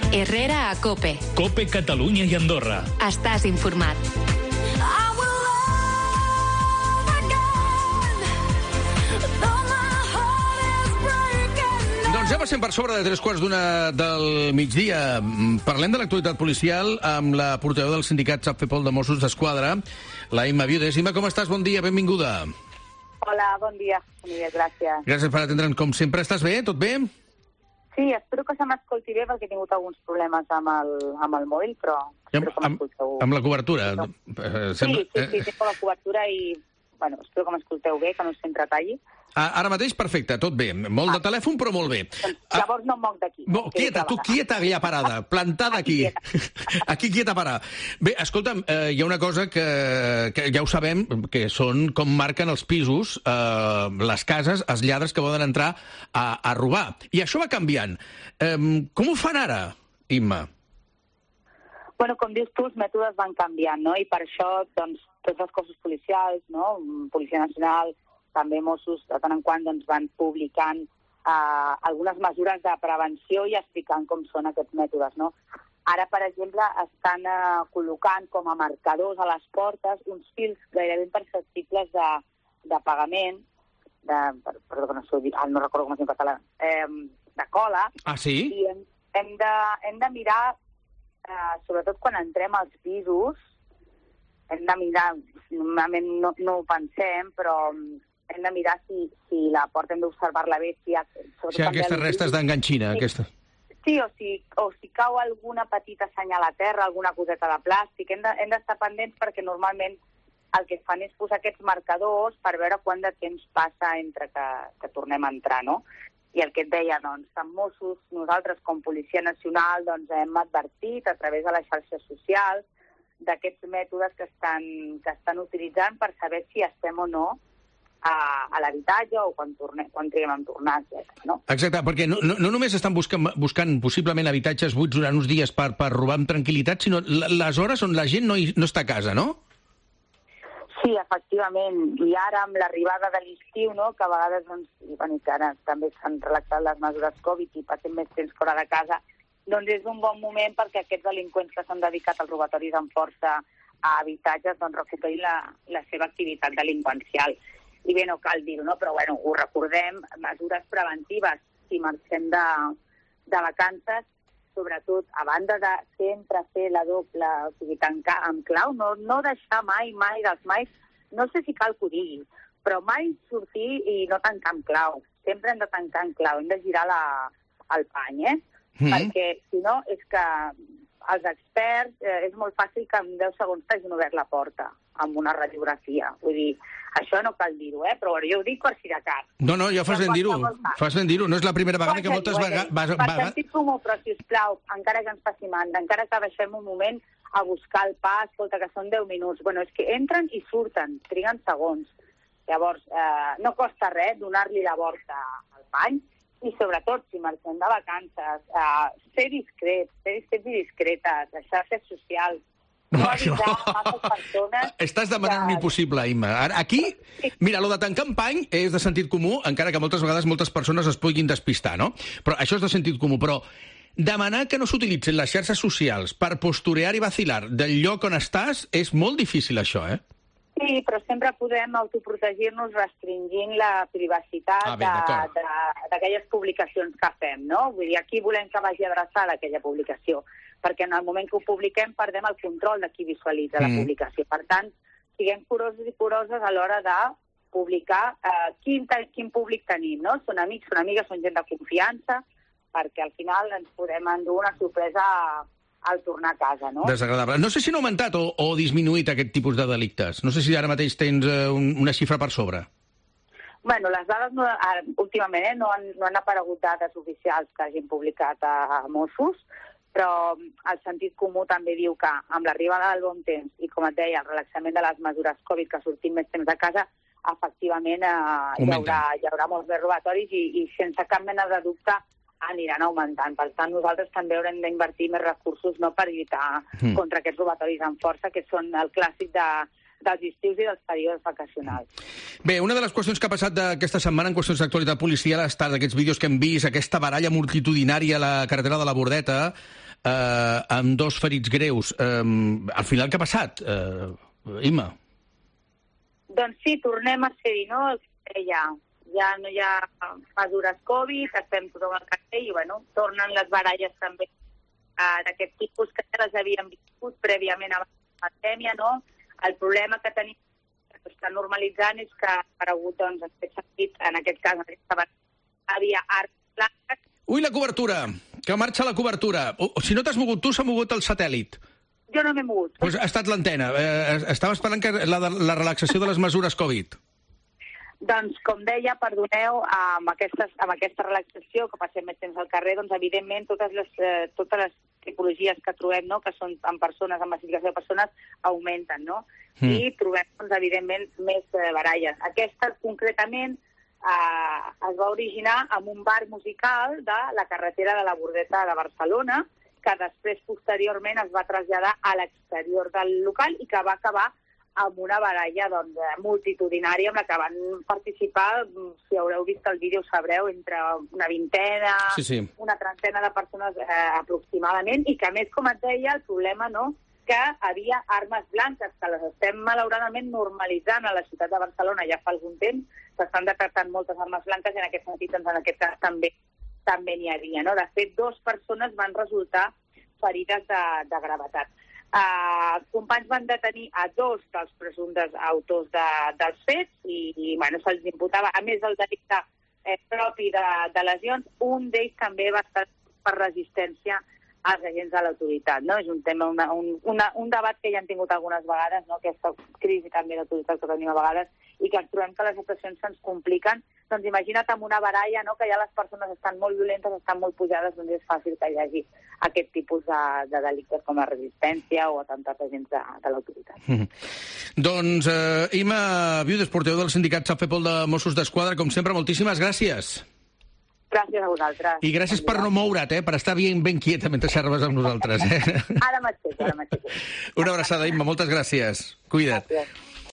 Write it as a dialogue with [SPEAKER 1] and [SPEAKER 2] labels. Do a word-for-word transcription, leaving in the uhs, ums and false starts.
[SPEAKER 1] Herrera a COPE.
[SPEAKER 2] COPE Catalunya i Andorra.
[SPEAKER 1] Estàs informat.
[SPEAKER 3] Doncs ja passem per sobre de tres quarts d'una del migdia. Parlem de l'actualitat policial amb la portaveu del sindicat SAPFEPOL de Mossos d'Esquadra, la Imma Viudes. Imma, com estàs? Bon dia, benvinguda.
[SPEAKER 4] Hola, bon dia. Bon dia, gràcies.
[SPEAKER 3] Gràcies per atendre'ns com sempre. Estàs bé? Tot bé?
[SPEAKER 4] Sí, espero que se m'escolti bé perquè he tingut alguns problemes amb el, amb el mòbil, però espero que m'escolteu.
[SPEAKER 3] Amb la cobertura?
[SPEAKER 4] No. Sí, sí, sí, tinc la cobertura i, bueno, espero que m'escolteu bé, que no us sempre talli.
[SPEAKER 3] Ara mateix, perfecte, tot bé. Molt de telèfon, però molt bé.
[SPEAKER 4] Doncs llavors no em moc d'aquí.
[SPEAKER 3] No, quieta, tu quieta allà parada, plantada aquí. Aquí quieta parada. Bé, escolta'm, eh, hi ha una cosa que, que ja ho sabem, que són com marquen els pisos, eh, les cases, els lladres que poden entrar a, a robar. I això va canviant. Eh, com ho fan ara, Imma?
[SPEAKER 4] Bueno, com dius tu, els mètodes van canviant, no? I per això, doncs, tots els cossos policials, no? Policia Nacional, també Mossos, de tant en quant doncs, van publicant eh, algunes mesures de prevenció i explicant com són aquests mètodes, no? Ara, per exemple, estan eh, col·locant com a marcadors a les portes uns fils gairebé imperceptibles de, de pagament, de, perdó que no sé dir, no recordo com es diu en català, eh, de cola.
[SPEAKER 3] Ah, sí?
[SPEAKER 4] I hem, hem, de, hem de mirar, eh, sobretot quan entrem als pisos, hem de mirar, normalment no, no ho pensem, però hem de mirar si, si la porta hem d'observar-la bé. Si, ha,
[SPEAKER 3] si aquestes restes d'enganxina.
[SPEAKER 4] Sí,
[SPEAKER 3] aquesta.
[SPEAKER 4] sí o, si, o si cau alguna petita senyal a terra, alguna coseta de plàstic. Hem de, hem d'estar pendents perquè normalment el que fan és posar aquests marcadors per veure quant de temps passa entre que, que tornem a entrar, no? I el que et deia, doncs, tant Mossos, nosaltres com Policia Nacional, doncs, hem advertit a través de les xarxes socials d'aquests mètodes que estan, que estan utilitzant per saber si estem o no a, a l'habitatge o quan, torne, quan triguem en tornar, etcètera. No?
[SPEAKER 3] Exacte, perquè no, no, no només estan buscant, buscant possiblement habitatges buits durant uns dies per, per robar amb tranquil·litat, sinó les hores on la gent no, hi, no està a casa, no?
[SPEAKER 4] Sí, efectivament. I ara amb l'arribada de l'estiu, no?, que a vegades, doncs, i, bueno, que ara també s'han relaxat les mesures Covid i passem més temps fora de casa, doncs és un bon moment perquè aquests delinqüents que s'han dedicat als robatoris amb força a habitatges doncs recuperin la, la seva activitat delinqüencial. I bé, no cal dir-ho, no? Però bueno, ho recordem, mesures preventives si marxem de, de vacances, sobretot a banda de sempre fer la doble, o sigui, tancar amb clau, no, no deixar mai, mai dels mai, no sé si cal que ho digui, però mai sortir i no tancar amb clau. Sempre hem de tancar amb clau, hem de girar la, el pany, eh? Mm. Perquè, si no, és que els experts, eh, és molt fàcil que en deu segons t'hagin obert la porta amb una radiografia. Vull dir, això no cal dir-ho, eh? Però jo ho dic per si de cas.
[SPEAKER 3] No, no, ja fas ben dir-ho. Fas ben dir-ho. No és la primera vegada que moltes vegades...
[SPEAKER 4] Per sentit comú, però, sisplau, encara que ens faci mandra, encara que baixem un moment a buscar el pa, escolta, que són deu minuts. Bueno, és que entren i surten, triguen segons. Llavors, eh, no costa res donar-li la volta al pany, i sobretot, si marxem de vacances, eh, ser discrets, ser discrets i discretes, les xarxes socials, no, no avisar no. a les persones...
[SPEAKER 3] Estàs demanant que... l'impossible, Imma. Aquí, mira, lo de tancar en pany és de sentit comú, encara que moltes vegades moltes persones es puguin despistar, no? Però això és de sentit comú, però demanar que no s'utilitzin les xarxes socials per posturear i vacilar del lloc on estàs és molt difícil, això, eh?
[SPEAKER 4] Sí, però sempre podem autoprotegir-nos restringint la privacitat ah, d'aquelles publicacions que fem, no? Vull dir, aquí volem que vagi adreçada aquella publicació, perquè en el moment que ho publiquem perdem el control de qui visualitza mm. la publicació. Per tant, siguem curosos i curoses a l'hora de publicar eh, quin, quin públic tenim, no? Són amics, són amigues, són gent de confiança, perquè al final ens podem endur una sorpresa al tornar a casa, no?
[SPEAKER 3] Desagradable. No sé si han augmentat o, o disminuït aquest tipus de delictes. No sé si ara mateix tens eh, un, una xifra per sobre.
[SPEAKER 4] Bueno, les dades no, últimament eh, no, han, no han aparegut dades oficials que hagin publicat a, a Mossos, però el sentit comú també diu que amb l'arribada del bon temps i, com et deia, el relaxament de les mesures Covid, que sortim més temps a casa, efectivament eh, hi, haurà, hi haurà molts més robatoris i, i sense cap mena de dubte aniran augmentant. Per tant, nosaltres també haurem d'invertir més recursos, no, per lluitar mm. contra aquests robatoris amb força, que són el clàssic de, dels estius i dels períodes vacacionals.
[SPEAKER 3] Bé, una de les qüestions que ha passat aquesta setmana en qüestions d'actualitat policial ha estat aquests vídeos que hem vist, aquesta baralla multitudinària a la carretera de la Bordeta, eh, amb dos ferits greus. Eh, al final, què ha passat, eh, Imma?
[SPEAKER 4] Doncs sí, tornem a ser-hi, no? El que deia, ja no hi ha mesures Covid, estem tothom al carrer i, bueno, tornen les baralles també uh, d'aquest tipus que ja les havíem viscut prèviament a la pandèmia, no? El problema que tenim, que s'està normalitzant, és que ha aparegut, doncs, en aquest sentit, en aquest cas, en aquesta baralla, havia arts blanques.
[SPEAKER 3] Ui, la cobertura! Que marxa la cobertura. O, o si no t'has mogut tu, s'ha mogut el satèl·lit.
[SPEAKER 4] Jo no m'he mogut.
[SPEAKER 3] Pues ha estat l'antena. Eh, estava esperant que la, la relaxació de les mesures Covid.
[SPEAKER 4] Doncs, com deia, perdoneu, amb, aquestes, amb aquesta relaxació, que passem més temps al carrer, doncs, evidentment, totes les, eh, totes les tipologies que trobem, no?, que són amb persones, amb massificació de persones, augmenten, no? Mm. I trobem, doncs, evidentment, més eh, baralles. Aquesta, concretament, eh, es va originar amb un bar musical de la carretera de la Bordeta de Barcelona, que després, posteriorment, es va traslladar a l'exterior del local i que va acabar amb una baralla, doncs, multitudinària amb la que van participar, si haureu vist el vídeo sabreu, entre una vintena,
[SPEAKER 3] sí, sí.
[SPEAKER 4] una trentena de persones eh, aproximadament, i que, a més, com et deia, el problema, no?, que havia armes blanques, que les estem malauradament normalitzant a la ciutat de Barcelona ja fa algun temps, s'estan detectant moltes armes blanques i en aquest sentit, doncs, en aquest cas també també n'hi havia, no? De fet, dues persones van resultar ferides de, de gravetat. Uh, els companys van detenir a dos dels presumptes autors de, dels fets i, i bueno, se'ls imputava, a més del delicte eh, propi de, de lesions, un d'ells també va estar per resistència als agents de l'autoritat, no? És un tema, una, un, una, un debat que ja hem tingut algunes vegades, no? Aquesta crisi també d'autoritat que tenim a vegades, i que ens trobem que les situacions se'ns compliquen. Doncs imagina't amb una baralla, no?, que ja les persones estan molt violentes, estan molt pujades, doncs és fàcil que hi hagi aquest tipus de, de delictes com la resistència o atemptats agents de, de l'autoritat.
[SPEAKER 3] Mm. Doncs, eh, Imma Viudes, portaveu del sindicat Safepol de Mossos d'Esquadra, com sempre, moltíssimes gràcies.
[SPEAKER 4] Gràcies a vosaltres.
[SPEAKER 3] I gràcies per no moure't, eh? Per estar ben, ben quieta mentre serves amb nosaltres. Eh?
[SPEAKER 4] Ara m'aixeco, ara m'aixeco.
[SPEAKER 3] Una abraçada, Imma, moltes gràcies. Cuida't.
[SPEAKER 4] Gràcies.